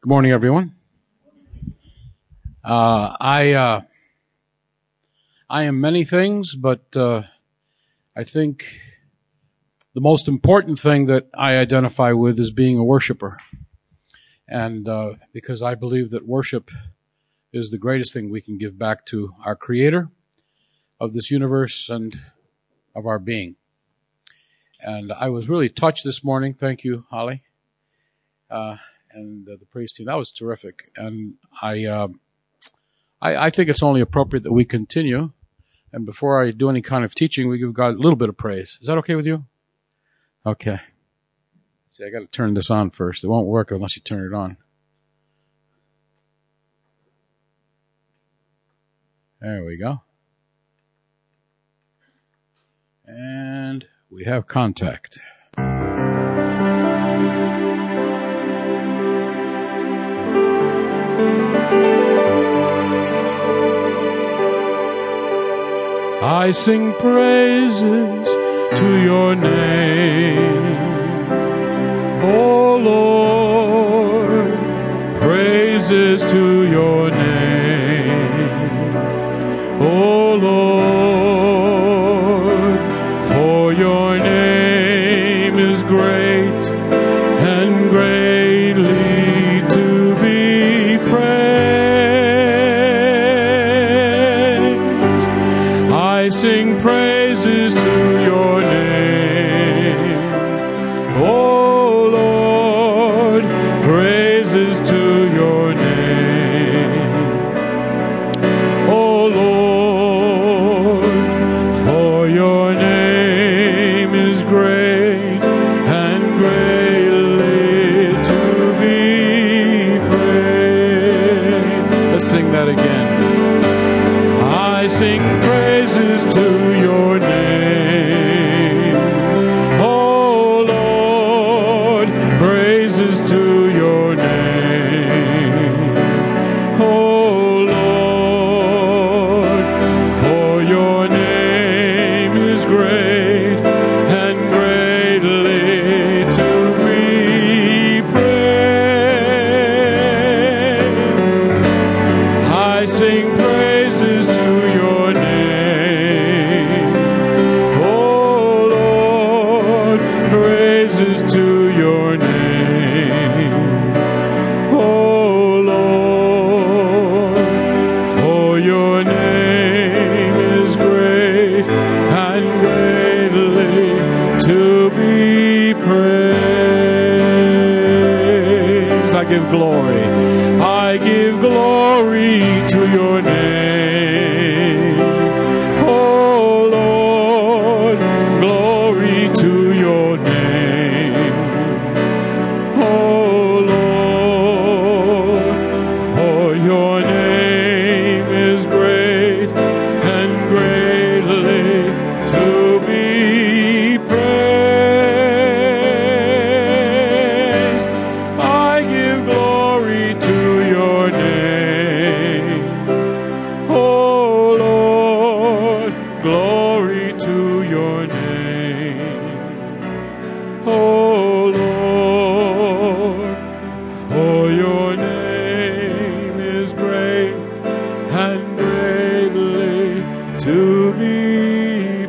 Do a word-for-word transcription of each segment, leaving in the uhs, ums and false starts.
Good morning, everyone. Uh, I uh, I am many things, but uh, I think the most important thing that I identify with is being a worshiper. And uh, because I believe that worship is the greatest thing we can give back to our Creator of this universe and of our being. And I was really touched this morning. Thank you, Holly. Uh, and uh, the praise team. That was terrific. And I, uh, I I think it's only appropriate that we continue. And before I do any kind of teaching, we give God a little bit of praise. Is that okay with you? Okay. See, I got to turn this on first. It won't work unless you turn it on. There we go. And we have contact. I sing praises to your name, O Lord, praises to your name, O Lord, for your name is great and greatly to be praised. I sing praises to your name, O Lord, praises to your name, O Lord, for your name is great and greatly to be praised. Let's sing that again. I sing praises to your name, O Lord, praises to your name, O Lord, for your name is great and greatly to be praised. I sing praises to your name, O Lord, praises to your name, O Lord, for your name is great and greatly to be praised. I give glory. I give glory to your name, O Lord, glory to your name, O Lord, for your name is great and greatly to be praised. I give glory to your name, O Lord, glory to your name, O Lord, for your name is great and greatly to be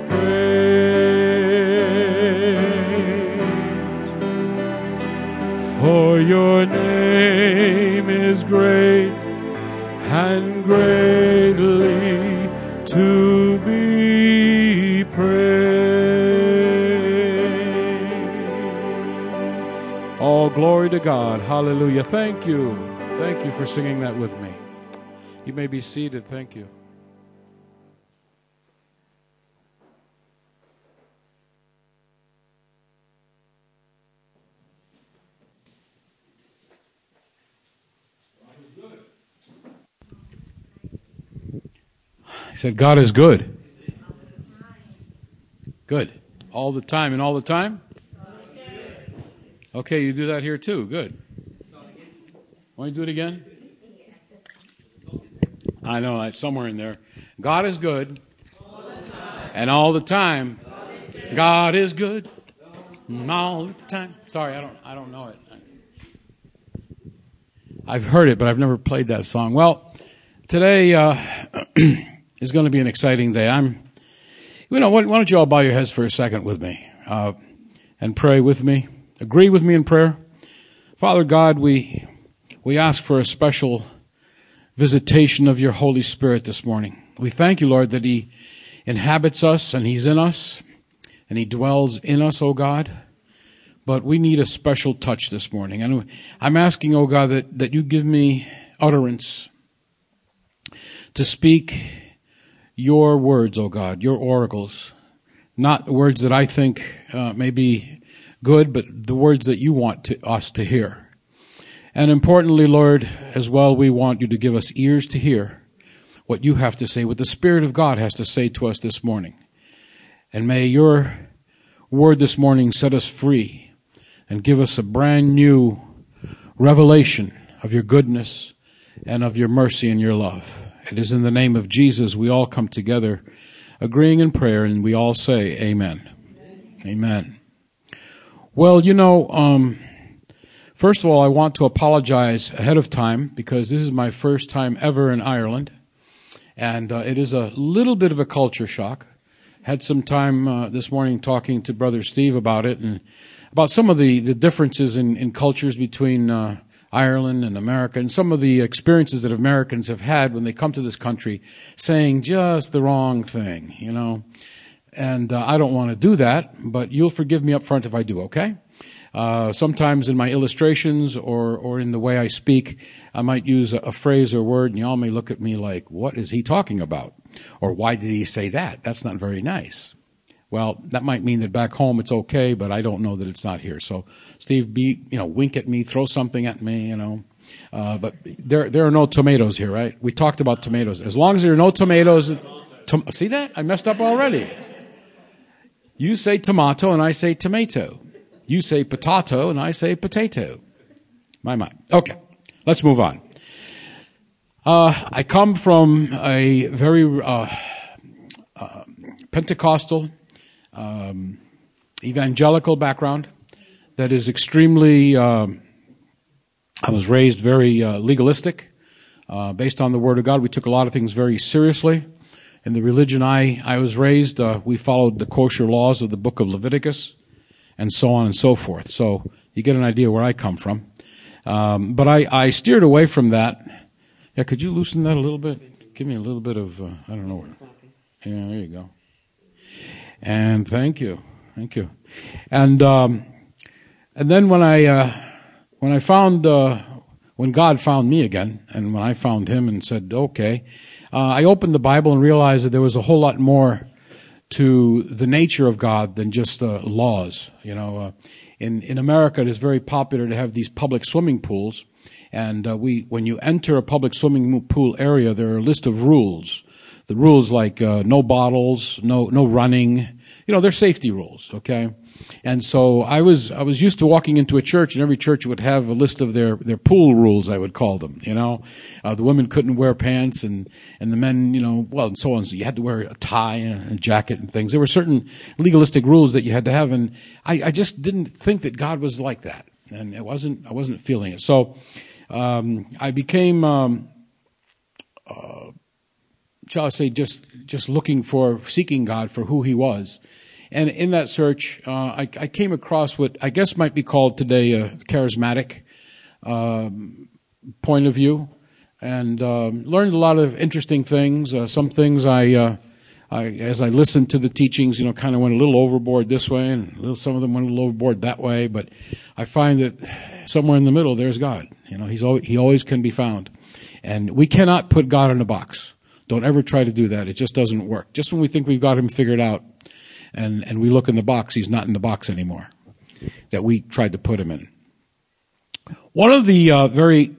praised. For your name is great and greatly to be praised. All glory to God. Hallelujah. Thank you. Thank you for singing that with me. You may be seated. Thank you. He said, God is good. Good. All the time and all the time? Okay, you do that here too. Good. Want to do it again? I know, it's somewhere in there. God is good. And all the time. God is good. All the time. Sorry, I don't I don't know it. I've heard it, but I've never played that song. Well, today uh, is going to be an exciting day. I'm, you know, why, why don't you all bow your heads for a second with me uh, and pray with me? Agree with me in prayer. Father God, we we ask for a special visitation of your Holy Spirit this morning. We thank you, Lord, that He inhabits us and He's in us and He dwells in us, O God. But we need a special touch this morning. And I'm asking, oh God, that, that you give me utterance to speak your words, oh God, your oracles. Not words that I think uh, may be good, but the words that you want to, us to hear. And importantly, Lord, as well, we want you to give us ears to hear what you have to say, what the Spirit of God has to say to us this morning. And may your word this morning set us free and give us a brand new revelation of your goodness and of your mercy and your love. It is in the name of Jesus we all come together agreeing in prayer, and we all say amen. Amen. Amen. Well, you know, um, first of all, I want to apologize ahead of time because this is my first time ever in Ireland, and uh, it is a little bit of a culture shock. Had some time uh, this morning talking to Brother Steve about it, and about some of the, the differences in, in cultures between uh, Ireland and America, and some of the experiences that Americans have had when they come to this country saying just the wrong thing, you know. And uh, I don't want to do that, but you'll forgive me up front if I do, okay? Uh, sometimes in my illustrations or, or in the way I speak, I might use a, a phrase or word, and y'all may look at me like, what is he talking about? Or why did he say that? That's not very nice. Well, that might mean that back home it's okay, but I don't know that it's not here. So, Steve, be, you know, wink at me, throw something at me, you know. Uh, but there, there are no tomatoes here, right? We talked about tomatoes. As long as there are no tomatoes, to, see that? I messed up already. You say tomato and I say tomato. You say potato and I say potato. My, my. Okay, let's move on. Uh, I come from a very uh, uh, Pentecostal, Um, evangelical background that is extremely, uh, I was raised very uh, legalistic, uh, based on the Word of God. We took a lot of things very seriously. In the religion I, I was raised, uh, we followed the kosher laws of the book of Leviticus, and so on and so forth. So you get an idea where I come from. Um, but I, I steered away from that. Yeah, could you loosen that a little bit? Give me a little bit of, uh, I don't know. Where. Yeah, there you go. And thank you, thank you. And um, and then when I uh, when I found uh, when God found me again, and when I found Him and said, okay, uh, I opened the Bible and realized that there was a whole lot more to the nature of God than just uh, laws. You know, uh, in in America, it is very popular to have these public swimming pools, and uh, we when you enter a public swimming pool area, there are a list of rules. The rules like uh, no bottles, no no running, you know, they're safety rules, okay? And so I was I was used to walking into a church, and every church would have a list of their, their pool rules, I would call them, you know. Uh, the women couldn't wear pants, and, and the men, you know, well, and so on. So you had to wear a tie and a jacket and things. There were certain legalistic rules that you had to have, and I, I just didn't think that God was like that. And it wasn't I wasn't feeling it. So um, I became... Um, uh, shall I say, just just looking for, seeking God for who He was. And in that search, uh, I, I came across what I guess might be called today a charismatic um, point of view, and um, learned a lot of interesting things. Uh, some things I, uh, I, as I listened to the teachings, you know, kind of went a little overboard this way, and a little, some of them went a little overboard that way. But I find that somewhere in the middle, there's God. You know, He's always, He always can be found, and we cannot put God in a box. Don't ever try to do that. It just doesn't work. Just when we think we've got Him figured out and, and we look in the box, He's not in the box anymore that we tried to put Him in. One of the uh, very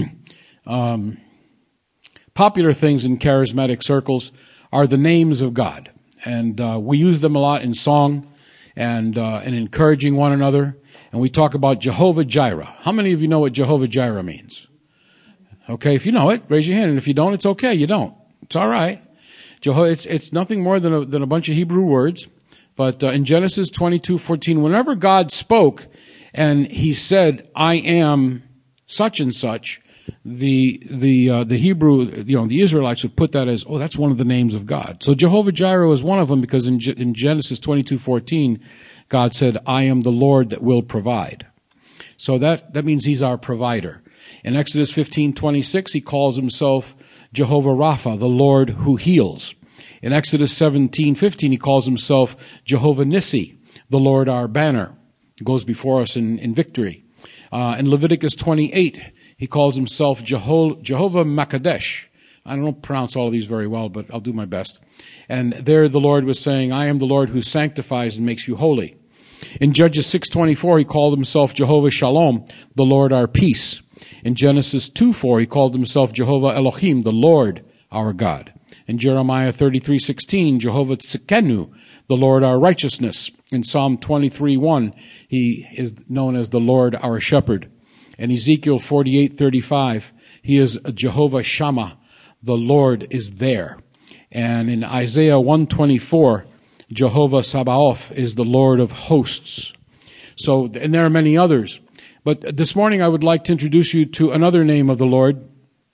um, popular things in charismatic circles are the names of God. And uh, we use them a lot in song and, uh, and encouraging one another. And we talk about Jehovah Jireh. How many of you know what Jehovah Jireh means? Okay, if you know it, raise your hand. And if you don't, it's okay. You don't. It's all right. Jehovah, it's, it's nothing more than a, than a bunch of Hebrew words. But uh, in Genesis twenty-two fourteen, whenever God spoke and He said, I am such and such, the the uh, the Hebrew, you know, the Israelites would put that as, oh, that's one of the names of God. So Jehovah Jireh is one of them, because in, G- in Genesis twenty-two fourteen, God said, I am the Lord that will provide. So that, that means he's our provider. In Exodus fifteen twenty-six, he calls himself Jehovah Rapha, the Lord who heals. In Exodus seventeen fifteen, he calls himself Jehovah Nissi, the Lord our banner. He goes before us in, in victory. Uh, in Leviticus twenty-eight, he calls himself Jeho- Jehovah Makadesh. I don't pronounce all of these very well, but I'll do my best. And there the Lord was saying, I am the Lord who sanctifies and makes you holy. In Judges six twenty-four, he called himself Jehovah Shalom, the Lord our peace. In Genesis two four, he called himself Jehovah Elohim, the Lord our God. In Jeremiah thirty-three sixteen, Jehovah Tzidkenu, the Lord our righteousness. In Psalm twenty-three one, he is known as the Lord our shepherd. In Ezekiel forty-eight thirty-five, he is Jehovah Shammah, the Lord is there. And in Isaiah one twenty-four, Jehovah Sabaoth is the Lord of hosts. So, and there are many others. But this morning I would like to introduce you to another name of the Lord,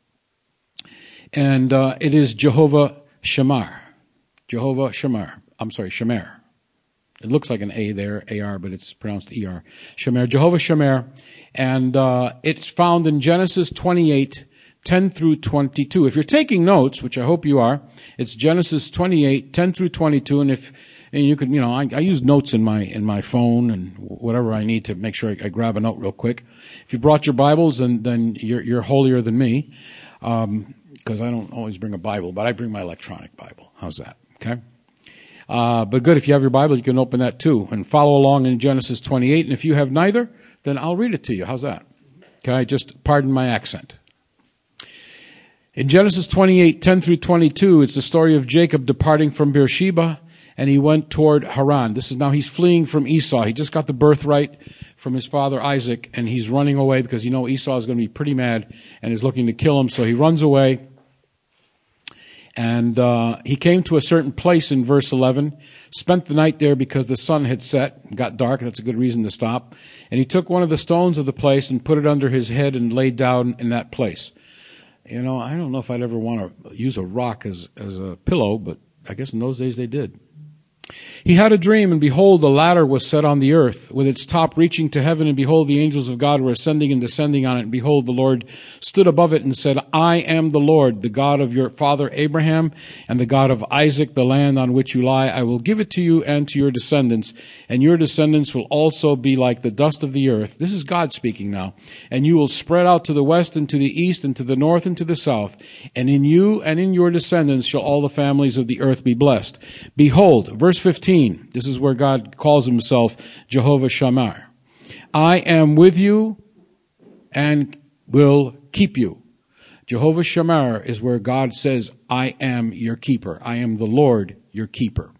and uh, it is Jehovah Shemar. Jehovah Shemar. I'm sorry, Shemer. It looks like an A there, A R, but it's pronounced E R. Shemer, Jehovah Shemer. And uh, it's found in Genesis twenty-eight, ten through twenty-two. If you're taking notes, which I hope you are, it's Genesis twenty-eight, ten through twenty-two. And if and you could, you know, I, I use notes in my in my phone and whatever I need to make sure I, I grab a note real quick. If you brought your Bibles, then then you're you're holier than me, because um, I don't always bring a Bible, but I bring my electronic Bible. How's that? Okay. Uh, but good, if you have your Bible, you can open that too and follow along in Genesis twenty-eight. And if you have neither, then I'll read it to you. How's that? Okay, just pardon my accent. In Genesis twenty-eight, ten through twenty-two, it's the story of Jacob departing from Beersheba, and he went toward Haran. This is now he's fleeing from Esau. He just got the birthright from his father Isaac, and he's running away because, you know, Esau is going to be pretty mad and is looking to kill him. So he runs away. And uh, he came to a certain place in verse eleven, spent the night there because the sun had set, got dark. That's a good reason to stop. And he took one of the stones of the place and put it under his head and laid down in that place. You know, I don't know if I'd ever want to use a rock as, as a pillow, but I guess in those days they did. He had a dream, and behold, a ladder was set on the earth, with its top reaching to heaven, and behold, the angels of God were ascending and descending on it. And behold, the Lord stood above it and said, I am the Lord, the God of your father Abraham, and the God of Isaac, the land on which you lie. I will give it to you and to your descendants, and your descendants will also be like the dust of the earth. This is God speaking now. And you will spread out to the west and to the east and to the north and to the south. And in you and in your descendants shall all the families of the earth be blessed. Behold, verse fifteen, this is where God calls himself Jehovah Shammah. I am with you and will keep you. Jehovah Shammah is where God says, I am your keeper. I am the Lord, your keeper.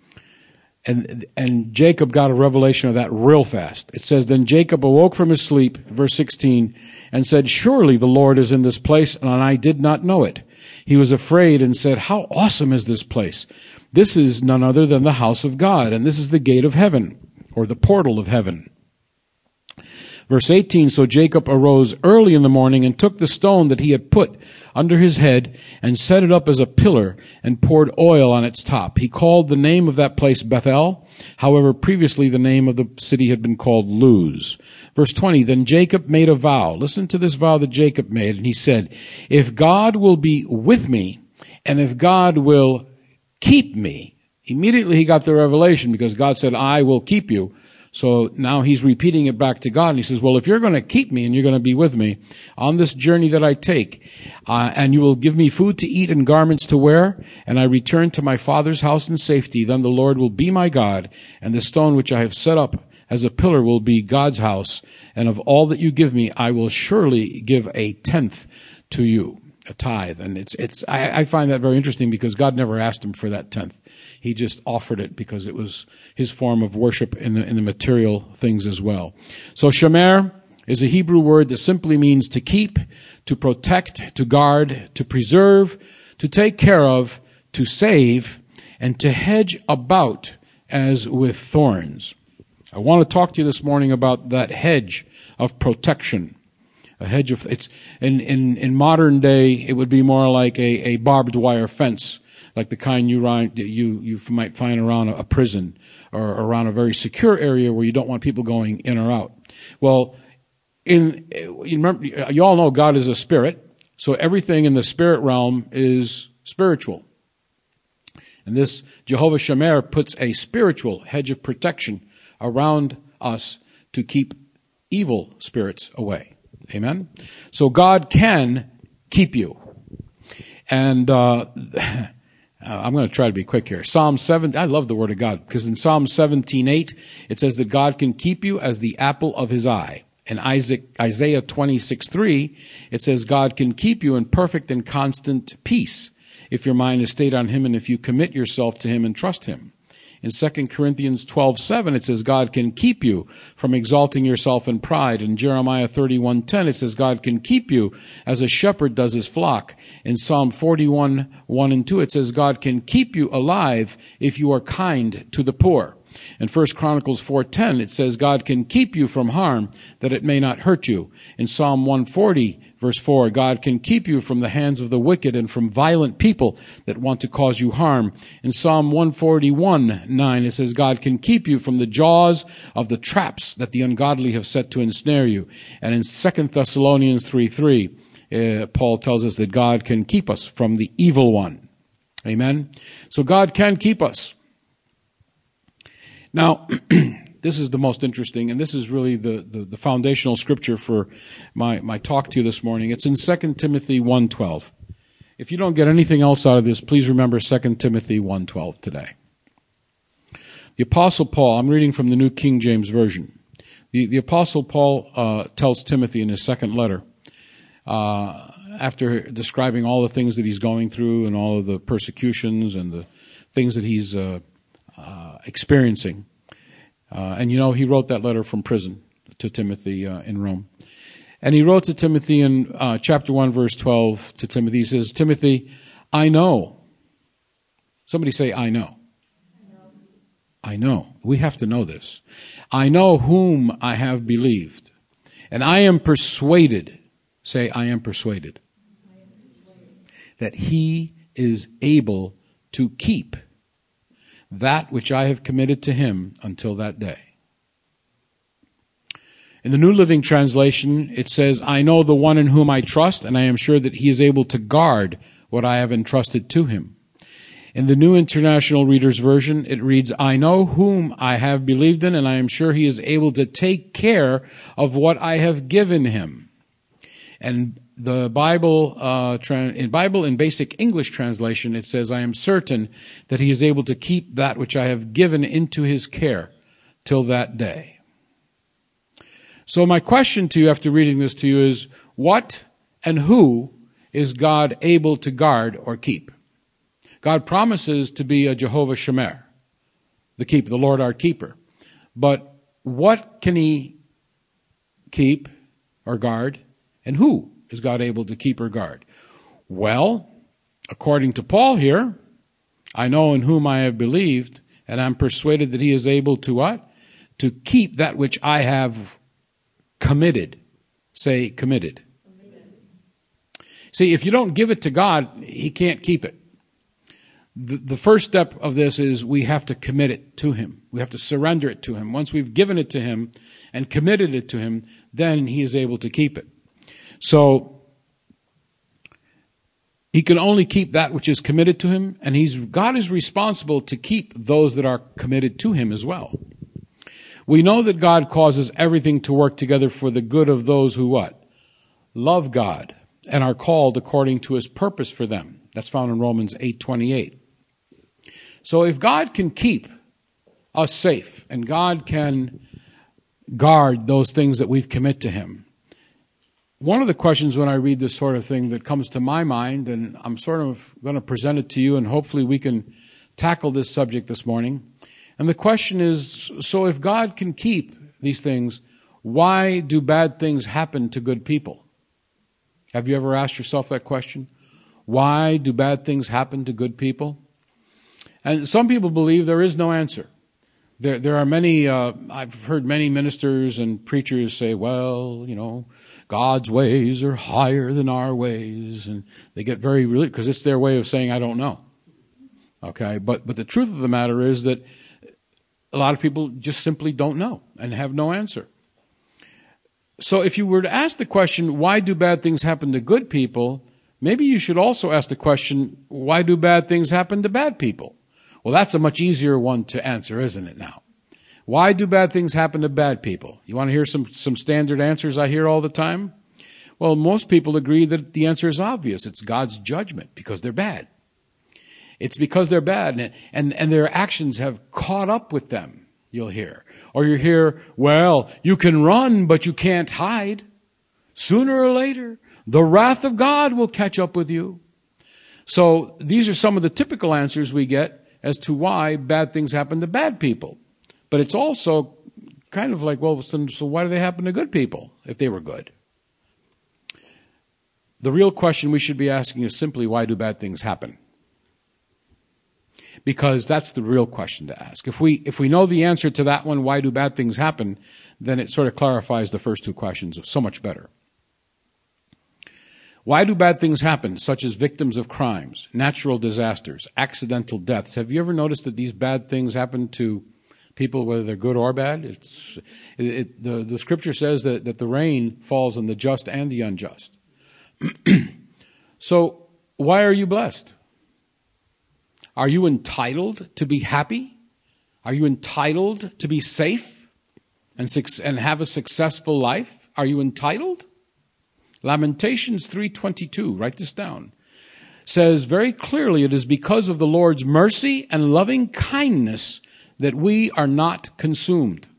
And, and Jacob got a revelation of that real fast. It says, then Jacob awoke from his sleep, verse sixteen, and said, surely the Lord is in this place, and I did not know it. He was afraid and said, how awesome is this place? This is none other than the house of God, and this is the gate of heaven, or the portal of heaven. Verse eighteen, so Jacob arose early in the morning and took the stone that he had put under his head and set it up as a pillar and poured oil on its top. He called the name of that place Bethel. However, previously the name of the city had been called Luz. Verse twenty, then Jacob made a vow. Listen to this vow that Jacob made, and he said, if God will be with me, and if God will keep me. Immediately he got the revelation because God said, I will keep you. So now he's repeating it back to God. And he says, well, if you're going to keep me and you're going to be with me on this journey that I take, uh, and you will give me food to eat and garments to wear, and I return to my father's house in safety, then the Lord will be my God, and the stone which I have set up as a pillar will be God's house. And of all that you give me, I will surely give a tenth to you. A tithe. And it's, it's, I, I find that very interesting because God never asked him for that tenth. He just offered it because it was his form of worship in the, in the material things as well. So Shemer is a Hebrew word that simply means to keep, to protect, to guard, to preserve, to take care of, to save, and to hedge about as with thorns. I want to talk to you this morning about that hedge of protection A hedge of, it's, in, in, in modern day, it would be more like a, a barbed wire fence, like the kind you, you, you might find around a prison or around a very secure area where you don't want people going in or out. Well, in, you remember, you all know God is a spirit, so everything in the spirit realm is spiritual. And this Jehovah Shemer puts a spiritual hedge of protection around us to keep evil spirits away. Amen? So God can keep you. And uh, I'm going to try to be quick here. Psalm seven, I love the Word of God, because in Psalm seventeen eight, it says that God can keep you as the apple of His eye. In Isaac, Isaiah twenty-six three, it says God can keep you in perfect and constant peace if your mind is stayed on Him and if you commit yourself to Him and trust Him. In Second Corinthians twelve seven, it says God can keep you from exalting yourself in pride. In Jeremiah thirty-one ten, it says God can keep you as a shepherd does his flock. In Psalm forty-one one and two, it says God can keep you alive if you are kind to the poor. In First Chronicles four ten, it says God can keep you from harm that it may not hurt you. In Psalm one forty, verse four, God can keep you from the hands of the wicked and from violent people that want to cause you harm. In Psalm one forty-one nine, it says God can keep you from the jaws of the traps that the ungodly have set to ensnare you. And in Second Thessalonians three three, uh, Paul tells us that God can keep us from the evil one. Amen? So God can keep us. Now, this is the most interesting, and this is really the, the, the foundational scripture for my, my talk to you this morning. It's in Second Timothy one twelve. If you don't get anything else out of this, please remember Second Timothy one twelve today. The Apostle Paul, I'm reading from the New King James Version. The, the Apostle Paul uh, tells Timothy in his second letter, uh, after describing all the things that he's going through and all of the persecutions and the things that he's uh, uh, experiencing. Uh, and you know, he wrote that letter from prison to Timothy uh, in Rome. And he wrote to Timothy in uh, chapter one, verse twelve to Timothy. He says, Timothy, I know. Somebody say, I know. I know. We have to know this. I know whom I have believed. And I am persuaded. Say, I am persuaded. I am persuaded. That he is able to keep that which I have committed to him until that day. In the New Living Translation, it says, I know the one in whom I trust, and I am sure that he is able to guard what I have entrusted to him. In the New International Reader's Version, it reads, I know whom I have believed in, and I am sure he is able to take care of what I have given him. And the Bible, uh, tra- in Bible in Basic English Translation, it says, I am certain that he is able to keep that which I have given into his care till that day. So my question to you after reading this to you is, what and who is God able to guard or keep? God promises to be a Jehovah Shemer, the keep, the Lord our keeper. But what can he keep or guard, and who is God able to keep or guard? Well, according to Paul here, I know in whom I have believed, and I'm persuaded that he is able to what? To keep that which I have committed. Say, committed. Committed. See, if you don't give it to God, he can't keep it. The, the first step of this is we have to commit it to him. We have to surrender it to him. Once we've given it to him and committed it to him, then he is able to keep it. So, he can only keep that which is committed to him, and he's, God is responsible to keep those that are committed to him as well. We know that God causes everything to work together for the good of those who what? Love God and are called according to his purpose for them. That's found in Romans eight twenty-eight. So if God can keep us safe and God can guard those things that we've committed to him, one of the questions when I read this sort of thing that comes to my mind, and I'm sort of going to present it to you, and hopefully we can tackle this subject this morning. And the question is, so if God can keep these things, why do bad things happen to good people? Have you ever asked yourself that question? Why do bad things happen to good people? And some people believe there is no answer. There, there are many, uh, I've heard many ministers and preachers say, well, you know, God's ways are higher than our ways. And they get very religious because it's their way of saying, I don't know. Okay, but, but the truth of the matter is that a lot of people just simply don't know and have no answer. So if you were to ask the question, why do bad things happen to good people? Maybe you should also ask the question, why do bad things happen to bad people? Well, that's a much easier one to answer, isn't it now? Why do bad things happen to bad people? You want to hear some, some standard answers I hear all the time? Well, most people agree that the answer is obvious. It's God's judgment because they're bad. It's because they're bad and, and, and their actions have caught up with them, you'll hear. Or you hear, well, you can run, but you can't hide. Sooner or later, the wrath of God will catch up with you. So these are some of the typical answers we get as to why bad things happen to bad people. But it's also kind of like, well, so, so why do they happen to good people if they were good? The real question we should be asking is simply, why do bad things happen? Because that's the real question to ask. If we if we know the answer to that one, why do bad things happen, then it sort of clarifies the first two questions so much better. Why do bad things happen, such as victims of crimes, natural disasters, accidental deaths? Have you ever noticed that these bad things happen to people, whether they're good or bad? It's, it, it, the, the scripture says that, that the rain falls on the just and the unjust. So why are you blessed? Are you entitled to be happy? Are you entitled to be safe and, and have a successful life? Are you entitled? Lamentations three twenty-two, write this down, says very clearly, it is because of the Lord's mercy and loving kindness that we are not consumed.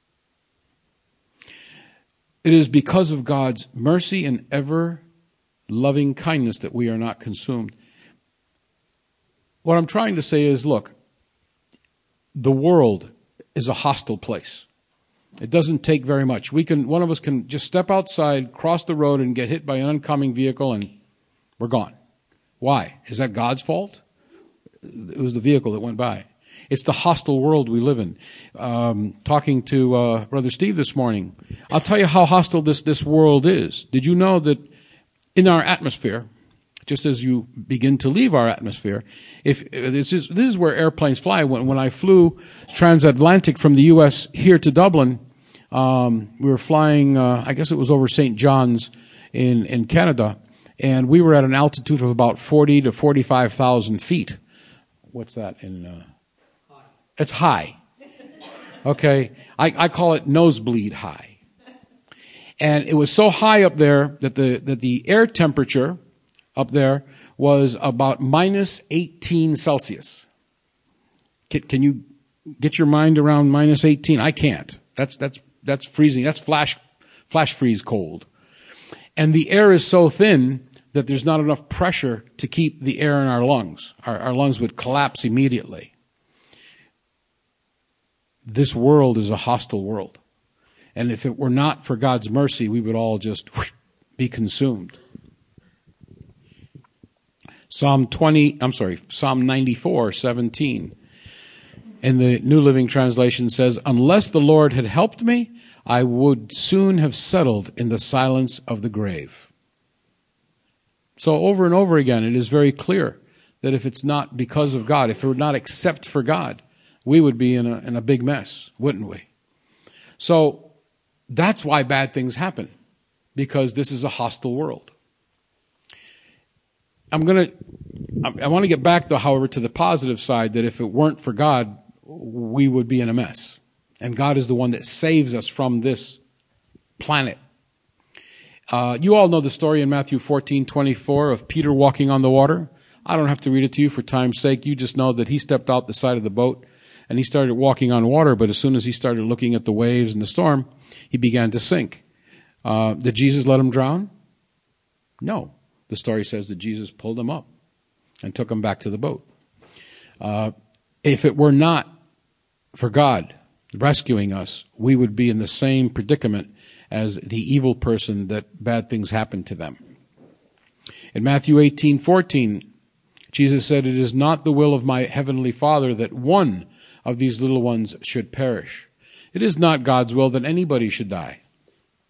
It is because of God's mercy and ever loving kindness that we are not consumed. What I'm trying to say is, look, the world is a hostile place. It doesn't take very much. We can, one of us can just step outside, cross the road, and get hit by an oncoming vehicle, and we're gone. Why? Is that God's fault? It was the vehicle that went by. It's the hostile world we live in. Um, talking to uh, Brother Steve this morning, I'll tell you how hostile this, this world is. Did you know that in our atmosphere, just as you begin to leave our atmosphere, if this is, this is where airplanes fly. When, when I flew transatlantic from the U S here to Dublin, um, we were flying, uh, I guess it was over Saint John's in, in Canada, and we were at an altitude of about forty to forty-five thousand feet. What's that in, uh, high. It's high. Okay. I, I call it nosebleed high. And it was so high up there that the, that the air temperature up there was about minus eighteen Celsius. Can, can you get your mind around minus eighteen? I can't. That's, that's, that's freezing. That's flash, flash freeze cold. And the air is so thin that there's not enough pressure to keep the air in our lungs. Our, our lungs would collapse immediately. This world is a hostile world. And if it were not for God's mercy, we would all just be consumed. Psalm twenty, I'm sorry, Psalm ninety-four, seventeen. In the New Living Translation says, unless the Lord had helped me, I would soon have settled in the silence of the grave. So over and over again, it is very clear that if it's not because of God, if it were not except for God, we would be in a, in a big mess, wouldn't we? So that's why bad things happen, because this is a hostile world. I'm going to, I want to get back though, however, to the positive side, that if it weren't for God, we would be in a mess. And God is the one that saves us from this planet. Uh, you all know the story in Matthew fourteen twenty-four of Peter walking on the water. I don't have to read it to you for time's sake. You just know that he stepped out the side of the boat and he started walking on water, but as soon as he started looking at the waves and the storm, he began to sink. Uh, did Jesus let him drown? No. The story says that Jesus pulled him up and took him back to the boat. Uh, if it were not for God rescuing us, we would be in the same predicament as the evil person that bad things happen to them. In Matthew eighteen fourteen, Jesus said, it is not the will of my heavenly Father that one of these little ones should perish. It is not God's will that anybody should die.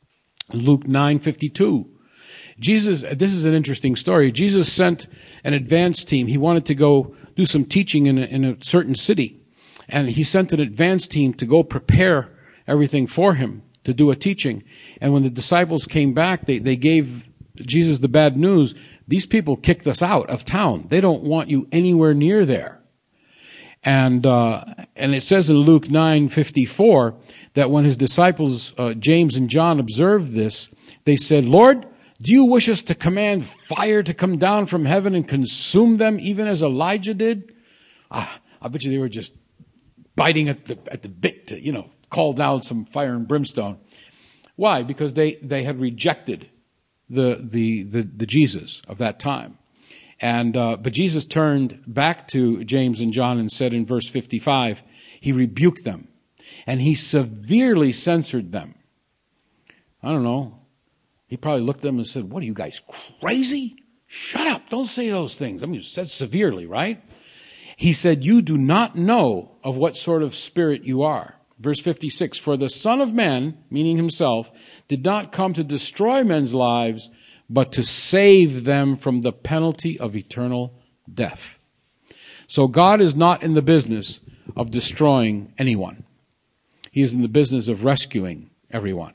Luke nine fifty-two. Jesus, this is an interesting story. Jesus sent an advance team. He wanted to go do some teaching in a, in a certain city. And he sent an advance team to go prepare everything for him to do a teaching. And when the disciples came back, they, they gave Jesus the bad news. These people kicked us out of town. They don't want you anywhere near there. And uh, and it says in Luke nine fifty-four that when his disciples, uh, James and John, observed this, they said, Lord, do you wish us to command fire to come down from heaven and consume them even as Elijah did? Ah, I bet you they were just biting at the at the bit to, you know, call down some fire and brimstone. Why? Because they, they had rejected the, the, the, the Jesus of that time. And, uh, but Jesus turned back to James and John and said in verse fifty-five, he rebuked them and he severely censored them. I don't know. He probably looked at them and said, what are you guys, crazy? Shut up. Don't say those things. I mean, he said severely, right? He said, you do not know of what sort of spirit you are. Verse fifty-six, for the Son of Man, meaning himself, did not come to destroy men's lives, but to save them from the penalty of eternal death. So God is not in the business of destroying anyone. He is in the business of rescuing everyone.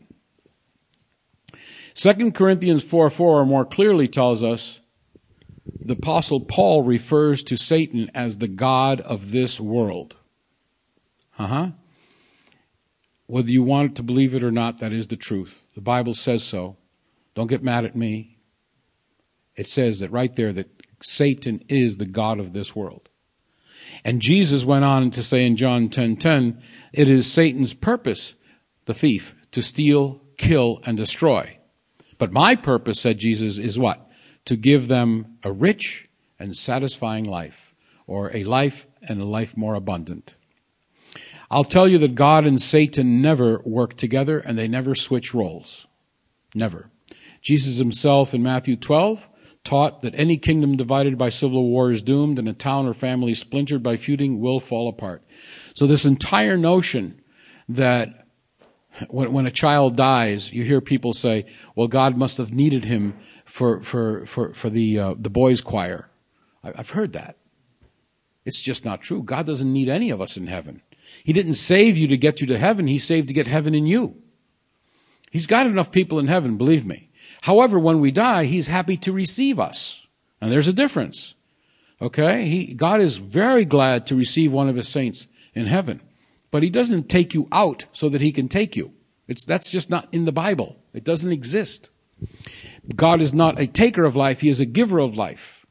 Second Corinthians four four more clearly tells us the Apostle Paul refers to Satan as the god of this world. Uh-huh. Whether you want to believe it or not, that is the truth. The Bible says so. Don't get mad at me. It says that right there that Satan is the god of this world. And Jesus went on to say in John ten ten, it is Satan's purpose, the thief, to steal, kill, and destroy. But my purpose, said Jesus, is what? To give them a rich and satisfying life, or a life and a life more abundant. I'll tell you that God and Satan never work together, and they never switch roles. Never. Jesus himself in Matthew twelve taught that any kingdom divided by civil war is doomed, and a town or family splintered by feuding will fall apart. So this entire notion that when, when a child dies, you hear people say, well, God must have needed him for for for, for the uh, the boys' choir. I, I've heard that. It's just not true. God doesn't need any of us in heaven. He didn't save you to get you to heaven. He saved to get heaven in you. He's got enough people in heaven, believe me. However, when we die, he's happy to receive us. And there's a difference. Okay? He, God is very glad to receive one of his saints in heaven. But he doesn't take you out so that he can take you. It's, that's just not in the Bible. It doesn't exist. God is not a taker of life. He is a giver of life.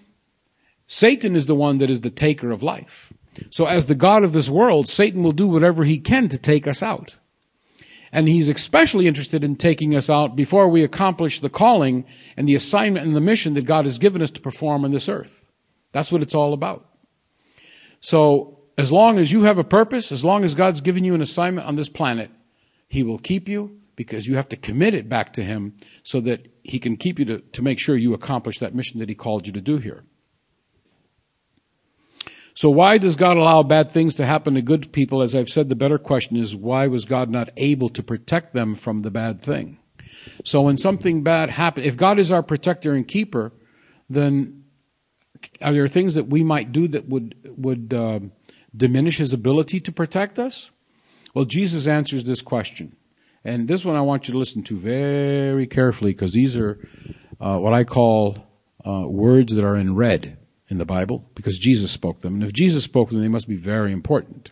Satan is the one that is the taker of life. So as the god of this world, Satan will do whatever he can to take us out. And he's especially interested in taking us out before we accomplish the calling and the assignment and the mission that God has given us to perform on this earth. That's what it's all about. So as long as you have a purpose, as long as God's given you an assignment on this planet, he will keep you because you have to commit it back to him so that he can keep you to, to make sure you accomplish that mission that he called you to do here. So why does God allow bad things to happen to good people? As I've said, the better question is, why was God not able to protect them from the bad thing? So when something bad happens, if God is our protector and keeper, then are there things that we might do that would, would uh, diminish his ability to protect us? Well, Jesus answers this question. And this one I want you to listen to very carefully, because these are uh, what I call uh, words that are in red in the Bible, because Jesus spoke them. And if Jesus spoke them, they must be very important.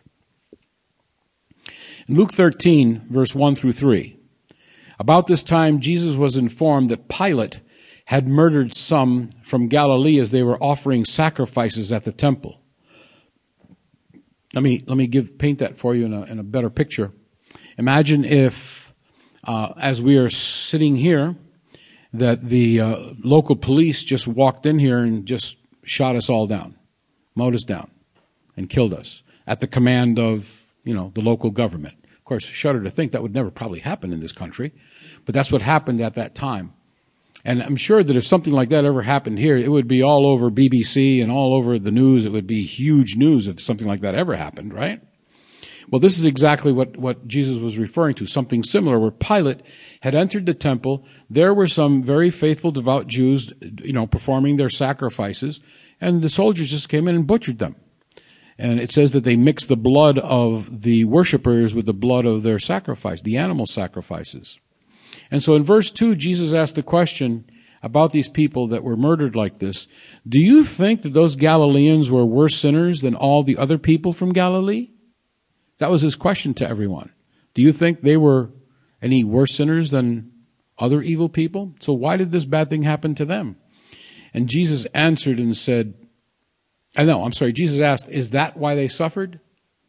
In Luke thirteen, verse one through three, about this time Jesus was informed that Pilate had murdered some from Galilee as they were offering sacrifices at the temple. Let me let me give paint that for you in a, in a better picture. Imagine if, uh, as we are sitting here, that the uh, local police just walked in here and just shot us all down, mowed us down, and killed us at the command of, you know, the local government. Of course, shudder to think that would never probably happen in this country, but that's what happened at that time. And I'm sure that if something like that ever happened here, it would be all over B B C and all over the news. It would be huge news if something like that ever happened, right? Well, this is exactly what, what Jesus was referring to, something similar, where Pilate had entered the temple. There were some very faithful, devout Jews, you know, performing their sacrifices, and the soldiers just came in and butchered them. And it says that they mixed the blood of the worshipers with the blood of their sacrifice, the animal sacrifices. And so in verse two, Jesus asked the question about these people that were murdered like this. Do you think that those Galileans were worse sinners than all the other people from Galilee? That was his question to everyone. Do you think they were any worse sinners than other evil people? So why did this bad thing happen to them? And Jesus answered and said, I know, I'm sorry, Jesus asked, is that why they suffered?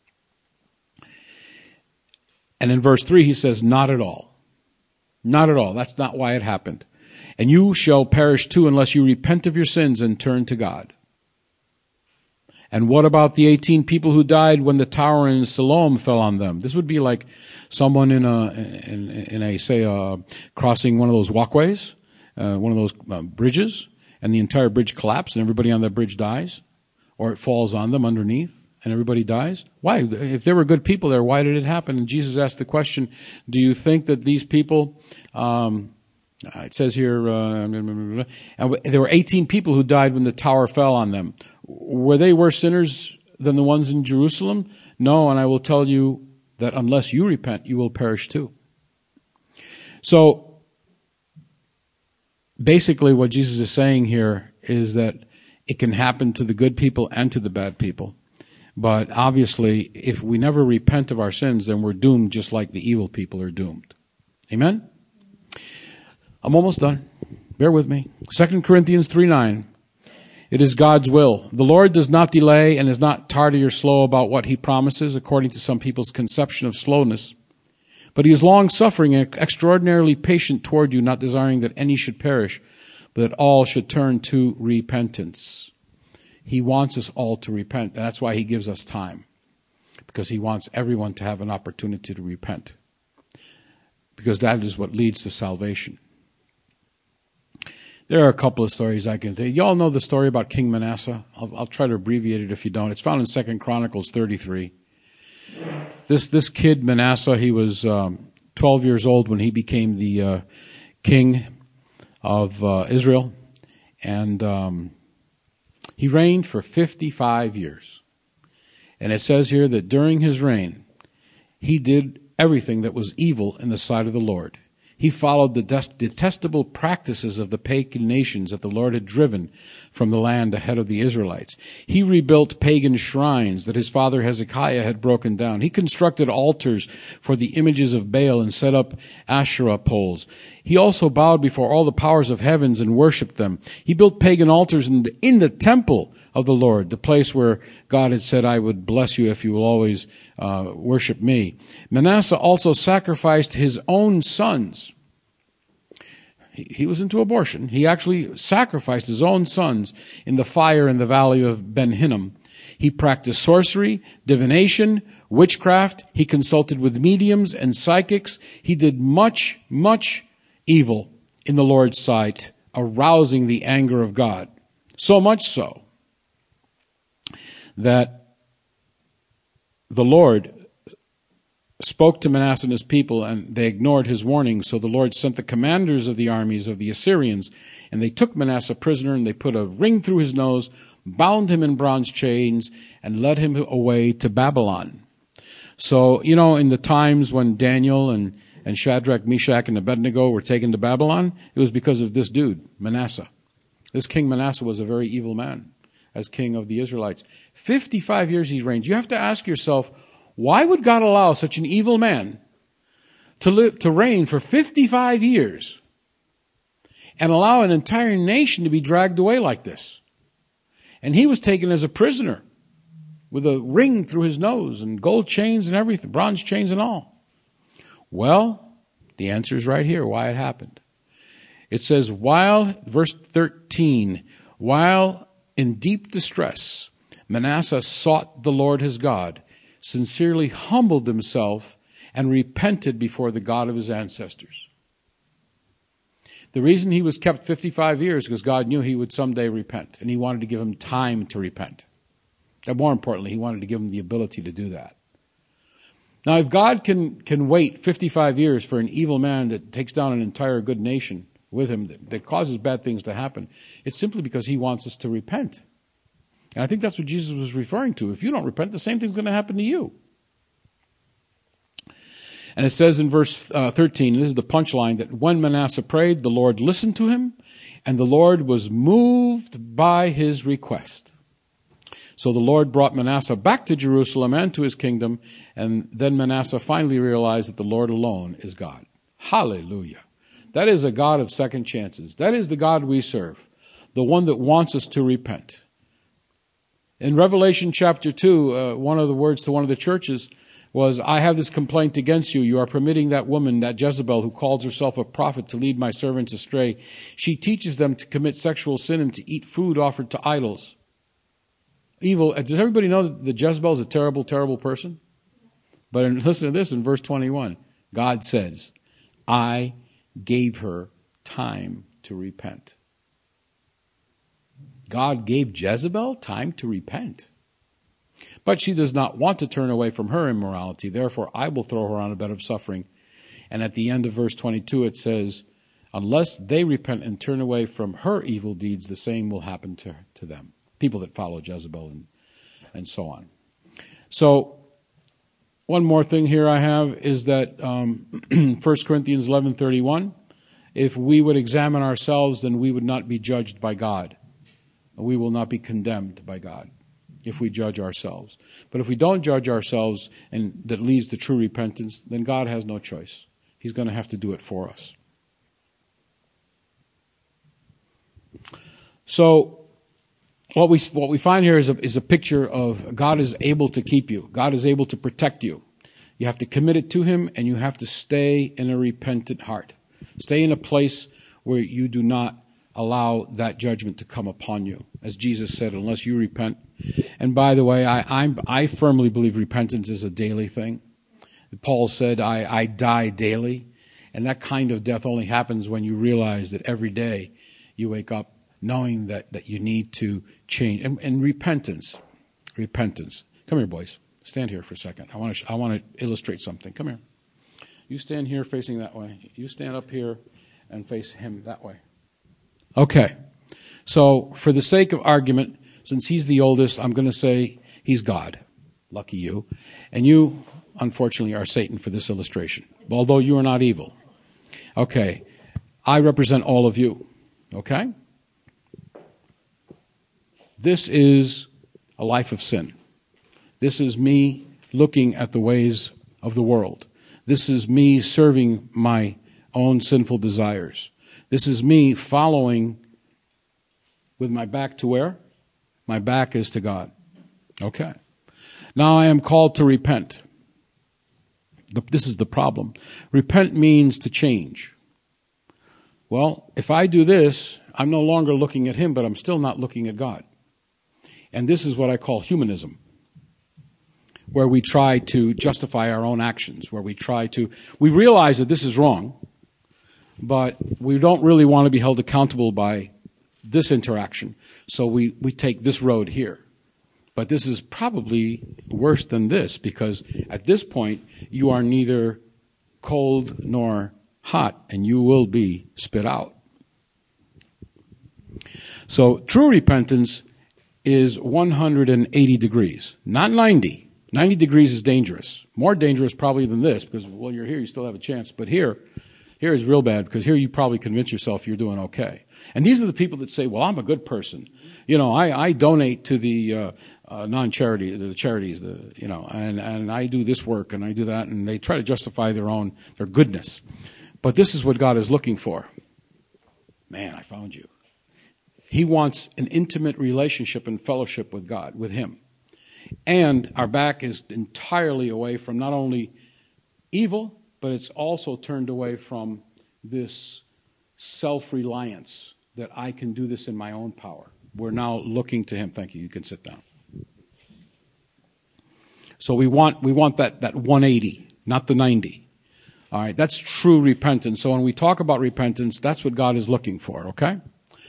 And in verse three he says, not at all. Not at all. That's not why it happened. And you shall perish too unless you repent of your sins and turn to God. And what about the eighteen people who died when the tower in Siloam fell on them? This would be like someone in a, in, in a say, uh, crossing one of those walkways, uh, one of those uh, bridges, and the entire bridge collapses and everybody on that bridge dies, or it falls on them underneath and everybody dies. Why? If there were good people there, why did it happen? And Jesus asked the question, do you think that these people, um, it says here, uh, and there were eighteen people who died when the tower fell on them. Were they worse sinners than the ones in Jerusalem? No, and I will tell you that unless you repent, you will perish too. So, basically what Jesus is saying here is that it can happen to the good people and to the bad people. But obviously, if we never repent of our sins, then we're doomed just like the evil people are doomed. Amen? I'm almost done. Bear with me. Second Corinthians three nine. It is God's will. The Lord does not delay and is not tardy or slow about what he promises, according to some people's conception of slowness. But he is long-suffering and extraordinarily patient toward you, not desiring that any should perish, but that all should turn to repentance. He wants us all to repent, and that's why he gives us time, because he wants everyone to have an opportunity to repent, because that is what leads to salvation. There are a couple of stories I can tell you. You all know the story about King Manasseh. I'll, I'll try to abbreviate it if you don't. It's found in Second Chronicles thirty-three. This this kid Manasseh, he was um, twelve years old when he became the uh, king of uh, Israel, and um, he reigned for fifty-five years. And it says here that during his reign, he did everything that was evil in the sight of the Lord. He followed the detestable practices of the pagan nations that the Lord had driven from the land ahead of the Israelites. He rebuilt pagan shrines that his father Hezekiah had broken down. He constructed altars for the images of Baal and set up Asherah poles. He also bowed before all the powers of heavens and worshipped them. He built pagan altars in the, in the temple of the Lord, the place where God had said, I would bless you if you will always uh, worship me. Manasseh also sacrificed his own sons. He, he was into abortion. He actually sacrificed his own sons in the fire in the valley of Ben Hinnom. He practiced sorcery, divination, witchcraft. He consulted with mediums and psychics. He did much, much evil in the Lord's sight, arousing the anger of God. So much so that the Lord spoke to Manasseh and his people, and they ignored his warnings. So the Lord sent the commanders of the armies of the Assyrians, and they took Manasseh prisoner, and they put a ring through his nose, bound him in bronze chains, and led him away to Babylon. So, you know, in the times when Daniel and, and Shadrach, Meshach, and Abednego were taken to Babylon, it was because of this dude, Manasseh. This king Manasseh was a very evil man as king of the Israelites. fifty-five years he reigned. You have to ask yourself, why would God allow such an evil man to live, to reign for fifty-five years and allow an entire nation to be dragged away like this? And he was taken as a prisoner with a ring through his nose and gold chains and everything, bronze chains and all. Well, the answer is right here, why it happened. It says, while, verse thirteen, while in deep distress, Manasseh sought the Lord his God, sincerely humbled himself, and repented before the God of his ancestors. The reason he was kept fifty-five years because God knew he would someday repent, and he wanted to give him time to repent. And more importantly, he wanted to give him the ability to do that. Now, if God can, can wait fifty-five years for an evil man that takes down an entire good nation with him, that, that causes bad things to happen, it's simply because he wants us to repent. And I think that's what Jesus was referring to. If you don't repent, the same thing's going to happen to you. And it says in verse uh, thirteen, this is the punchline, that when Manasseh prayed, the Lord listened to him, and the Lord was moved by his request. So the Lord brought Manasseh back to Jerusalem and to his kingdom, and then Manasseh finally realized that the Lord alone is God. Hallelujah. That is a God of second chances. That is the God we serve, the one that wants us to repent. In Revelation chapter two, uh, one of the words to one of the churches was, I have this complaint against you. You are permitting that woman, that Jezebel, who calls herself a prophet, to lead my servants astray. She teaches them to commit sexual sin and to eat food offered to idols. Evil. Does everybody know that the Jezebel is a terrible, terrible person? But in, listen to this in verse twenty-one. God says, I gave her time to repent. God gave Jezebel time to repent. But she does not want to turn away from her immorality. Therefore, I will throw her on a bed of suffering. And at the end of verse twenty-two, it says, unless they repent and turn away from her evil deeds, the same will happen to, to them. People that follow Jezebel and, and so on. So, one more thing here I have is that um, First Corinthians eleven thirty-one, if we would examine ourselves, then we would not be judged by God. We will not be condemned by God if we judge ourselves. But if we don't judge ourselves, and that leads to true repentance, then God has no choice. He's going to have to do it for us. So, What we what we find here is a, is a picture of God is able to keep you. God is able to protect you. You have to commit it to Him, and you have to stay in a repentant heart. Stay in a place where you do not allow that judgment to come upon you. As Jesus said, unless you repent. And by the way, I I'm, I firmly believe repentance is a daily thing. Paul said, I, I die daily. And that kind of death only happens when you realize that every day you wake up knowing that, that you need to change. And, and repentance. Repentance. Come here, boys. Stand here for a second. I want to I want to illustrate something. Come here. You stand here facing that way. You stand up here and face him that way. Okay. So, for the sake of argument, since he's the oldest, I'm going to say he's God. Lucky you. And you, unfortunately, are Satan for this illustration. Although you are not evil. Okay. I represent all of you. Okay? This is a life of sin. This is me looking at the ways of the world. This is me serving my own sinful desires. This is me following with my back to where? My back is to God. Okay. Now I am called to repent. This is the problem. Repent means to change. Well, if I do this, I'm no longer looking at Him, but I'm still not looking at God. And this is what I call humanism, where we try to justify our own actions, where we try to, we realize that this is wrong, but we don't really want to be held accountable by this interaction, so we, we take this road here. But this is probably worse than this, because at this point, you are neither cold nor hot, and you will be spit out. So true repentance is one hundred eighty degrees, not ninety. ninety degrees is dangerous. More dangerous probably than this, because while you're here, you still have a chance. But here, here is real bad, because here you probably convince yourself you're doing okay. And these are the people that say, well, I'm a good person. You know, I, I donate to the uh, uh, non-charity, the charities, the, you know, and, and I do this work and I do that, and they try to justify their own, their goodness. But this is what God is looking for. Man, I found you. He wants an intimate relationship and fellowship with God, with Him. And our back is entirely away from not only evil, but it's also turned away from this self-reliance that I can do this in my own power. We're now looking to Him. Thank you. You can sit down. So we want we want that, that one eighty, not the ninety. All right, that's true repentance. So when we talk about repentance, that's what God is looking for, okay?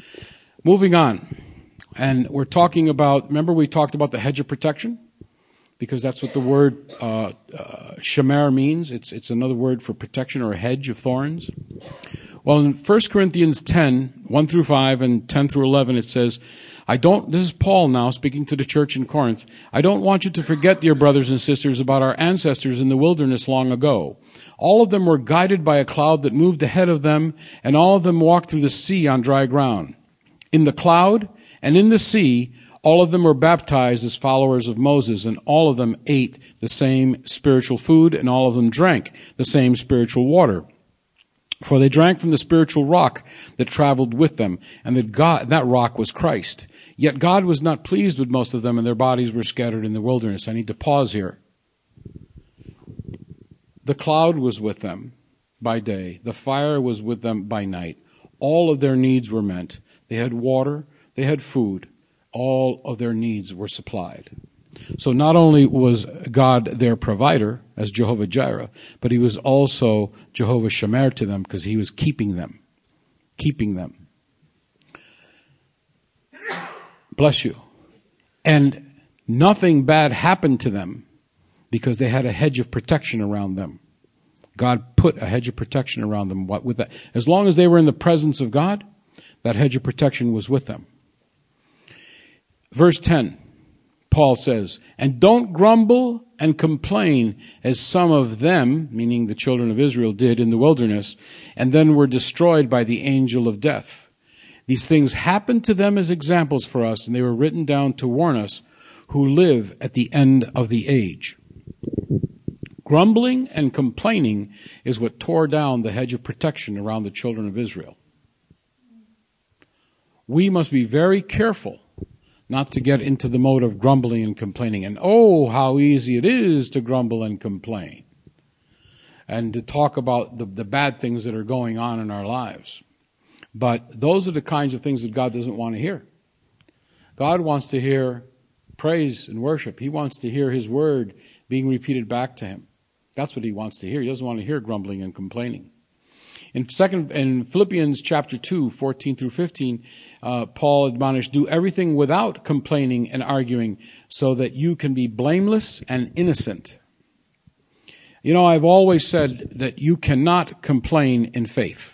Moving on. And we're talking about, remember we talked about the hedge of protection? because that's what the word uh, uh, shemer means. It's it's another word for protection or a hedge of thorns. Well, in First Corinthians ten, one through five and ten through eleven, it says, I don't, this is Paul now speaking to the church in Corinth, I don't want you to forget, dear brothers and sisters, about our ancestors in the wilderness long ago. All of them were guided by a cloud that moved ahead of them, and all of them walked through the sea on dry ground. In the cloud and in the sea, all of them were baptized as followers of Moses, and all of them ate the same spiritual food, and all of them drank the same spiritual water. For they drank from the spiritual rock that traveled with them, and that God, that rock was Christ. Yet God was not pleased with most of them, and their bodies were scattered in the wilderness. I need to pause here. The cloud was with them by day. The fire was with them by night. All of their needs were met. They had water. They had food. All of their needs were supplied. So not only was God their provider as Jehovah Jireh, but he was also Jehovah Shemer to them because he was keeping them. Keeping them. Bless you. And nothing bad happened to them because they had a hedge of protection around them. God put a hedge of protection around them. What with that? As long as they were in the presence of God, that hedge of protection was with them. Verse ten, Paul says, and don't grumble and complain as some of them, meaning the children of Israel, did in the wilderness, and then were destroyed by the angel of death. These things happened to them as examples for us, and they were written down to warn us who live at the end of the age. Grumbling and complaining is what tore down the hedge of protection around the children of Israel. We must be very careful not to get into the mode of grumbling and complaining. And oh, how easy it is to grumble and complain. And to talk about the, the bad things that are going on in our lives. But those are the kinds of things that God doesn't want to hear. God wants to hear praise and worship. He wants to hear his word being repeated back to him. That's what he wants to hear. He doesn't want to hear grumbling and complaining. In second, in Philippians chapter two, fourteen through fifteen, uh, Paul admonished, do everything without complaining and arguing so that you can be blameless and innocent. You know, I've always said that you cannot complain in faith.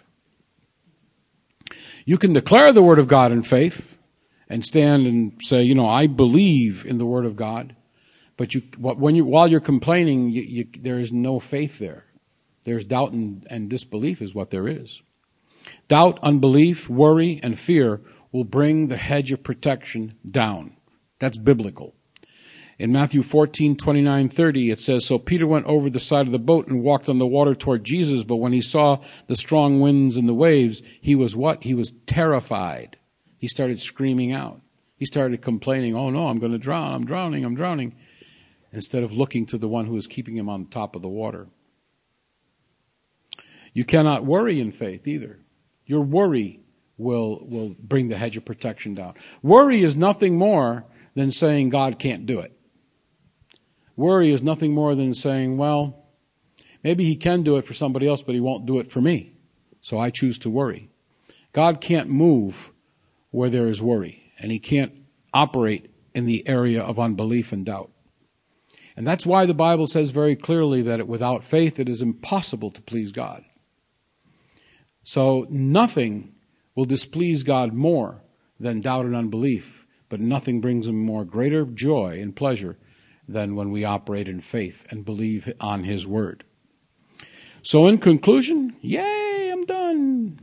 You can declare the word of God in faith and stand and say, you know, I believe in the word of God. But you, when you, while you're complaining, you, you, there is no faith there. There's doubt and, and disbelief is what there is. Doubt, unbelief, worry, and fear will bring the hedge of protection down. That's biblical. In Matthew fourteen, twenty-nine, thirty, it says, so Peter went over the side of the boat and walked on the water toward Jesus, but when he saw the strong winds and the waves, he was what? He was terrified. He started screaming out. He started complaining, oh no, I'm going to drown, I'm drowning, I'm drowning, instead of looking to the one who is keeping him on top of the water. You cannot worry in faith either. Your worry will, will bring the hedge of protection down. Worry is nothing more than saying God can't do it. Worry is nothing more than saying, well, maybe he can do it for somebody else, but he won't do it for me. So I choose to worry. God can't move where there is worry, and he can't operate in the area of unbelief and doubt. And that's why the Bible says very clearly that without faith it is impossible to please God. So nothing will displease God more than doubt and unbelief, but nothing brings him more greater joy and pleasure than when we operate in faith and believe on his word. So in conclusion, yay, I'm done.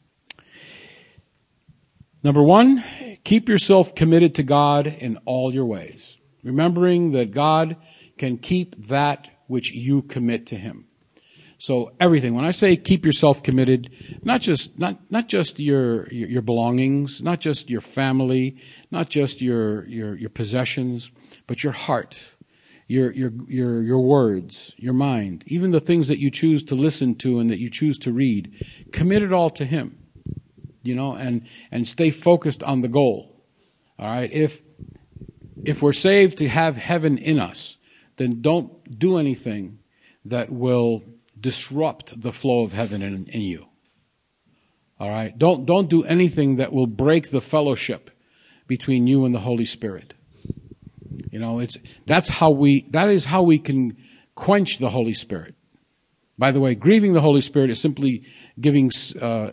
Number one, keep yourself committed to God in all your ways, remembering that God can keep that which you commit to him. So everything, when I say keep yourself committed, not just not not just your your, your belongings, not just your family, not just your your your possessions, but your heart, your your your your words, your mind, even the things that you choose to listen to and that you choose to read, commit it all to him. You know, and and stay focused on the goal. All right? If if we're saved to have heaven in us, then don't do anything that will disrupt the flow of heaven in, in you. All right? Don't don't do anything that will break the fellowship between you and the Holy Spirit. You know, it's that's how we that is how we can quench the Holy Spirit. By the way, grieving the Holy Spirit is simply giving, uh,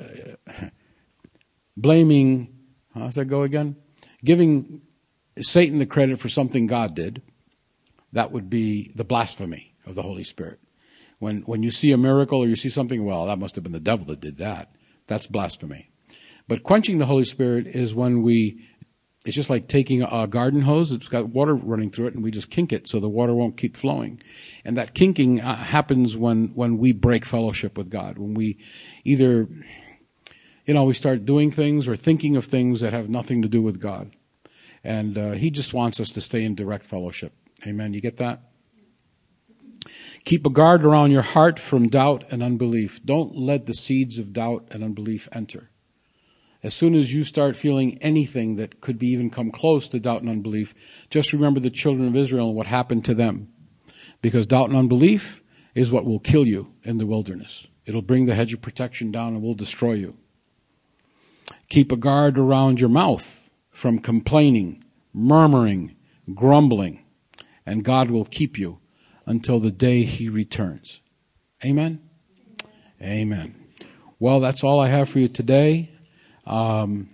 blaming. How does that go again? Giving Satan the credit for something God did. That would be the blasphemy of the Holy Spirit. When when you see a miracle or you see something, well, that must have been the devil that did that. That's blasphemy. But quenching the Holy Spirit is when we, it's just like taking a garden hose. It's got water running through it, and we just kink it so the water won't keep flowing. And that kinking uh, happens when, when we break fellowship with God. When we either, you know, we start doing things or thinking of things that have nothing to do with God. And uh, He just wants us to stay in direct fellowship. Amen. You get that? Keep a guard around your heart from doubt and unbelief. Don't let the seeds of doubt and unbelief enter. As soon as you start feeling anything that could be even come close to doubt and unbelief, just remember the children of Israel and what happened to them. Because doubt and unbelief is what will kill you in the wilderness. It'll bring the hedge of protection down and will destroy you. Keep a guard around your mouth from complaining, murmuring, grumbling, and God will keep you until the day He returns. Amen? Amen. Well, that's all I have for you today. Um,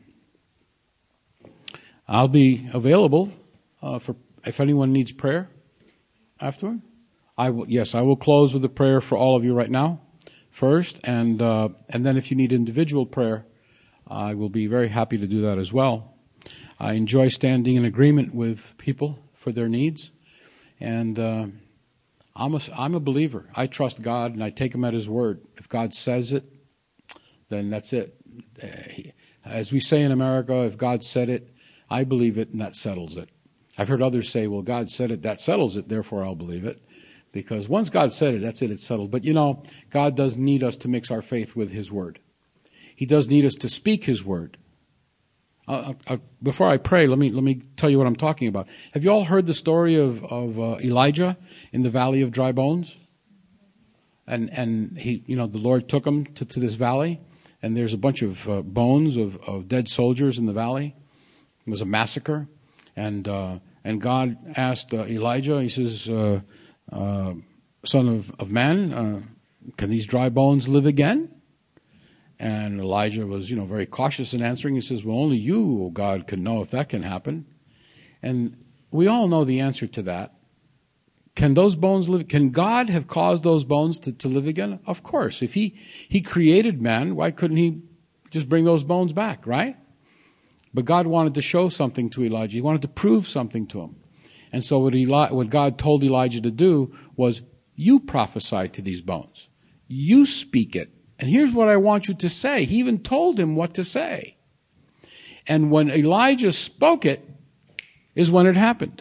I'll be available uh, for if anyone needs prayer afterward. I will, yes, I will close with a prayer for all of you right now first, and uh, and then if you need individual prayer, I will be very happy to do that as well. I enjoy standing in agreement with people for their needs, and uh, I'm a, I'm a believer. I trust God, and I take Him at His word. If God says it, then that's it. Uh, he, As we say in America, if God said it, I believe it, and that settles it. I've heard others say, well, God said it, that settles it, therefore I'll believe it. Because once God said it, that's it, it's settled. But you know, God does need us to mix our faith with His word. He does need us to speak His word. Uh, uh, before I pray, let me let me tell you what I'm talking about. Have you all heard the story of, of uh, Elijah in the valley of dry bones? And and he, you know, the Lord took him to, to this valley. And there's a bunch of uh, bones of, of dead soldiers in the valley. It was a massacre. And uh, and God asked uh, Elijah, He says, uh, uh, son of, of man, uh, can these dry bones live again? And Elijah was, you know, very cautious in answering. He says, well, only you, O God, can know if that can happen. And we all know the answer to that. Can those bones live? Can God have caused those bones to, to live again? Of course. If he, he created man, why couldn't He just bring those bones back, right? But God wanted to show something to Elijah. He wanted to prove something to him. And so what, Eli, what God told Elijah to do was, you prophesy to these bones. You speak it. And here's what I want you to say. He even told him what to say. And when Elijah spoke it, is when it happened.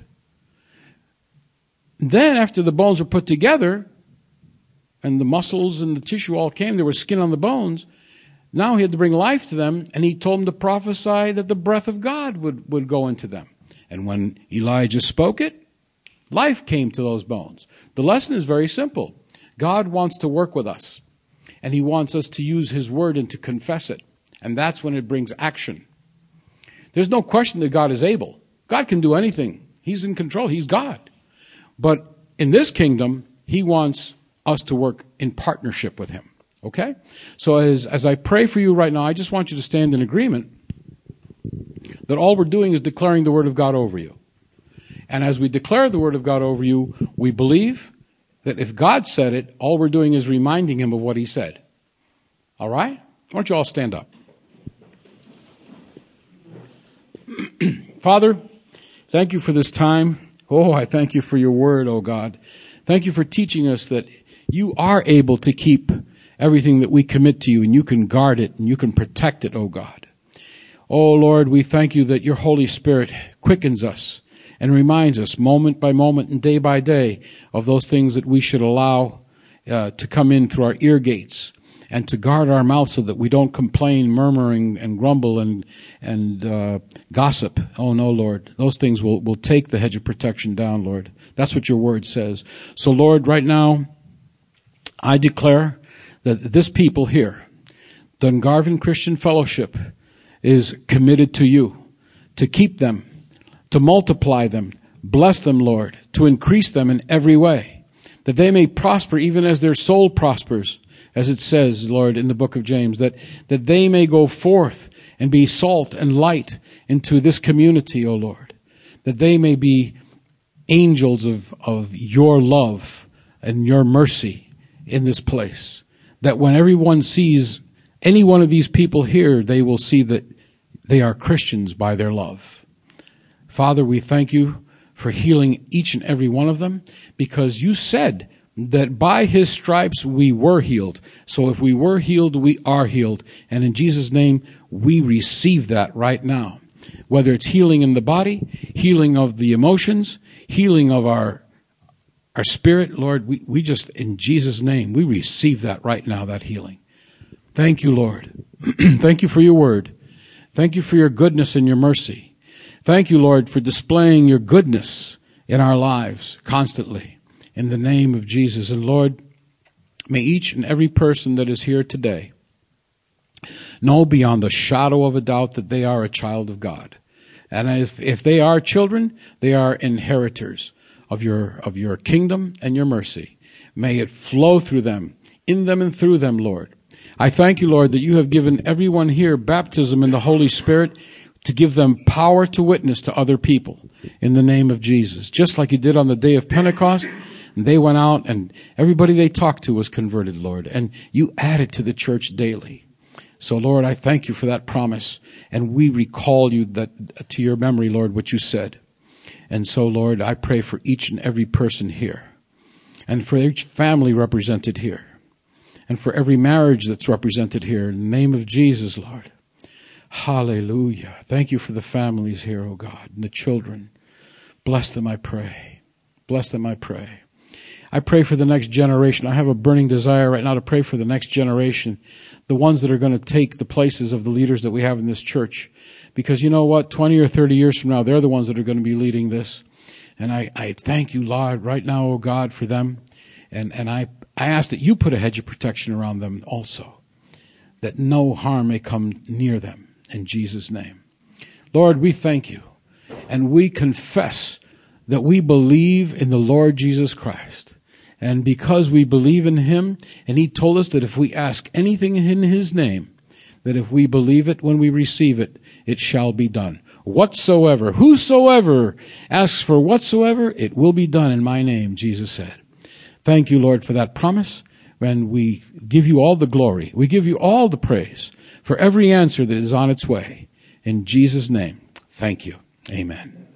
Then after the bones were put together, and the muscles and the tissue all came, there was skin on the bones, now He had to bring life to them, and He told him to prophesy that the breath of God would, would go into them. And when Elijah spoke it, life came to those bones. The lesson is very simple. God wants to work with us, and He wants us to use His word and to confess it. And that's when it brings action. There's no question that God is able. God can do anything. He's in control. He's God. But in this kingdom, He wants us to work in partnership with Him. Okay? So as, as I pray for you right now, I just want you to stand in agreement that all we're doing is declaring the Word of God over you. And as we declare the Word of God over you, we believe that if God said it, all we're doing is reminding Him of what He said. All right? Why don't you all stand up? Father, thank You for this time. Oh, I thank You for Your word, oh God. Thank You for teaching us that You are able to keep everything that we commit to You, and You can guard it, and You can protect it, oh God. Oh Lord, we thank You that Your Holy Spirit quickens us and reminds us moment by moment and day by day of those things that we should allow uh, to come in through our ear gates, and to guard our mouth so that we don't complain, murmuring, and grumble and and uh, gossip. Oh no, Lord. Those things will, will take the hedge of protection down, Lord. That's what Your word says. So, Lord, right now, I declare that this people here, Dungarvan Christian Fellowship, is committed to You, to keep them, to multiply them Bless them, Lord, to increase them in every way, that they may prosper even as their soul prospers, as it says, Lord, in the book of James, that, that they may go forth and be salt and light into this community, O Lord, that they may be angels of, of your love and your mercy in this place, that when everyone sees any one of these people here, they will see that they are Christians by their love. Father, we thank you for healing each and every one of them, because you said that by his stripes we were healed. So if we were healed, we are healed. And in Jesus' name, we receive that right now. Whether it's healing in the body, healing of the emotions, healing of our our spirit, Lord, we, we just, in Jesus' name, we receive that right now, that healing. Thank you, Lord. Thank you for your word. Thank you for your goodness and your mercy. Thank you, Lord, for displaying your goodness in our lives constantly. In the name of Jesus. And Lord, may each and every person that is here today know beyond the shadow of a doubt that they are a child of God. And if, if they are children, they are inheritors of your, of your kingdom and your mercy. May it flow through them, in them and through them, Lord. I thank you, Lord, that you have given everyone here baptism in the Holy Spirit to give them power to witness to other people in the name of Jesus. Just like you did on the day of Pentecost, and they went out and everybody they talked to was converted, Lord. And you added to the church daily. So, Lord, I thank you for that promise. And we recall you that to your memory, Lord, what you said. And so, Lord, I pray for each and every person here, and for each family represented here, and for every marriage that's represented here. In the name of Jesus, Lord. Hallelujah. Thank you for the families here, oh God, and the children. Bless them, I pray. Bless them, I pray. I pray for the next generation. I have a burning desire right now to pray for the next generation, the ones that are going to take the places of the leaders that we have in this church. Because you know what? twenty or thirty years from now, they're the ones that are going to be leading this. And I, I thank you, Lord, right now, oh God, for them. And, and I, I ask that you put a hedge of protection around them also, that no harm may come near them in Jesus' name. Lord, we thank you. And we confess that we believe in the Lord Jesus Christ. And because we believe in him, and he told us that if we ask anything in his name, that if we believe it when we receive it, it shall be done. Whatsoever, whosoever asks for whatsoever, it will be done in my name, Jesus said. Thank you, Lord, for that promise. And we give you all the glory. We give you all the praise for every answer that is on its way. In Jesus' name, thank you. Amen.